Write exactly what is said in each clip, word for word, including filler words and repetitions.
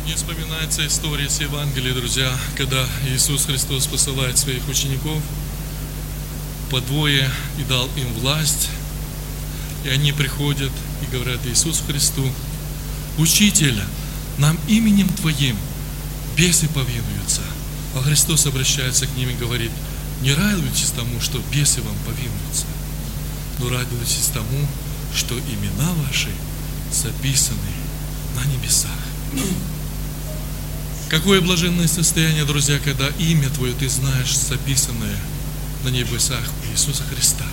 Мне вспоминается история с Евангелия, друзья, когда Иисус Христос посылает своих учеников по двое и дал им власть, и они приходят и говорят Иисусу Христу: «Учитель, нам именем Твоим бесы повинуются». А Христос обращается к ним и говорит: «Не радуйтесь тому, что бесы вам повинуются, но радуйтесь тому, что имена ваши записаны на небесах». Какое блаженное состояние, друзья, когда имя Твое ты знаешь, записанное на небесах у Иисуса Христа.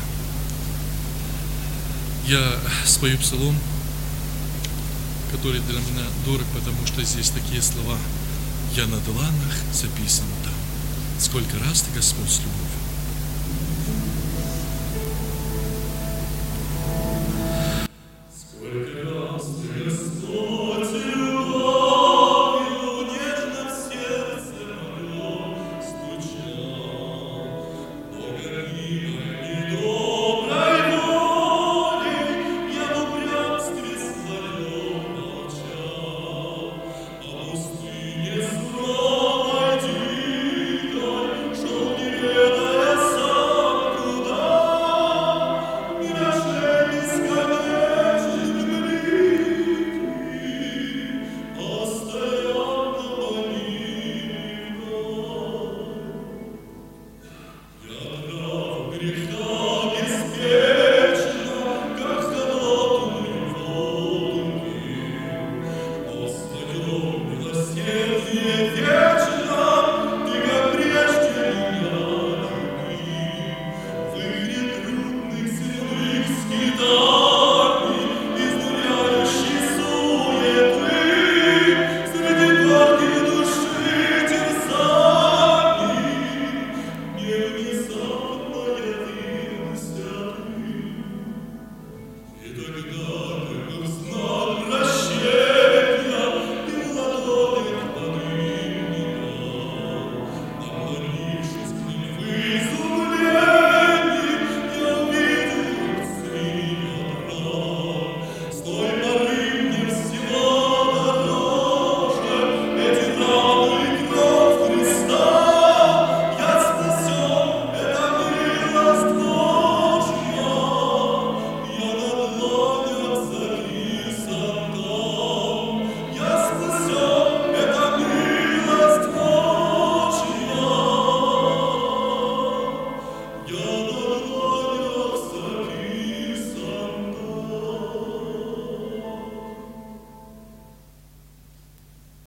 Я спою псалом, который для меня дорог, потому что здесь такие слова: «Я на дланах записан там, сколько раз Ты, Господь, с любовью». Yeah.